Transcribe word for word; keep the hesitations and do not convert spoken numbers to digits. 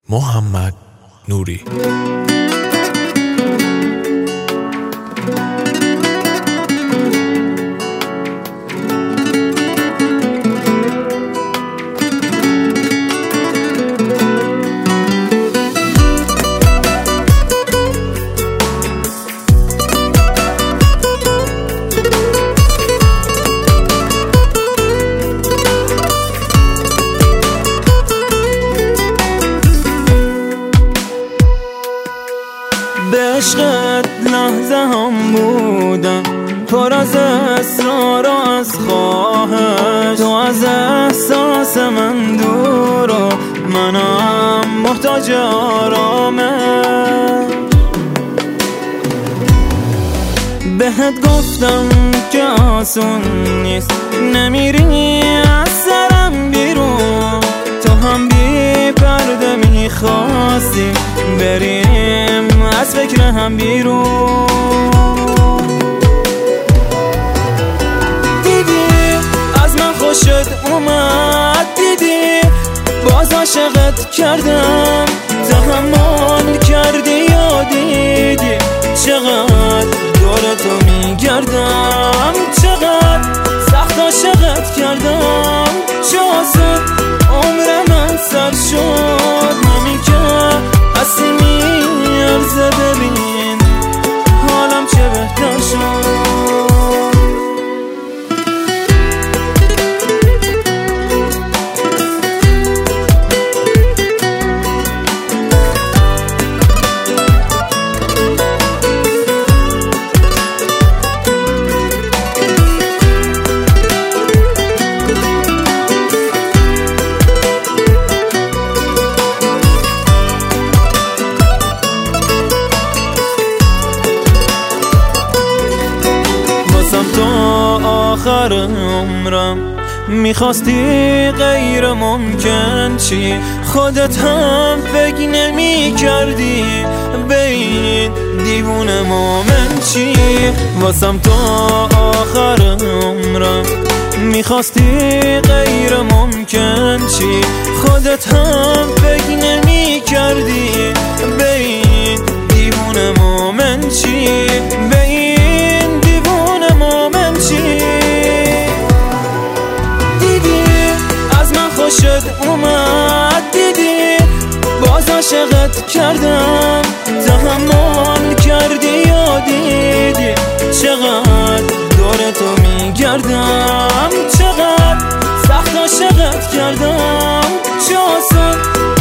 محمد نوری. به عشقت لحظه هم بودم، پر از اصرار و از خواهش. تو از احساس من دور و منم محتاج آرامش. بهت گفتم که آسون نیست، نمیری از سرم بیرون. تو هم بی پرده میخواستی بریم از فکر هم بیرون. دیدی از من خوشت اومد، دیدی باز عاشقت کردم. تحمل کردی یا دیدی چقدر دور تو میگردم، چقدر سخت عاشقت کردم. چه آسون عمر من سر شد، همین که هستی میارزه. ببین حالم چه بهتر شد. آخر عمرم میخواستی غیر ممکن چی، خودت هم فکر نمی کردی به این دیوونه مومن چی. واسم تو آخر عمرم میخواستی غیر ممکن چی، خودت هم فکر نمی کردی به این دیوونه مومن چی، به این دیوونه مومن چی. خوشت اومد، دیدی باز عاشقت کردم. تحمل کردی یا دیدی چقدر دور تو میگردم، چقدر سخت عاشقت کردم. چه آسون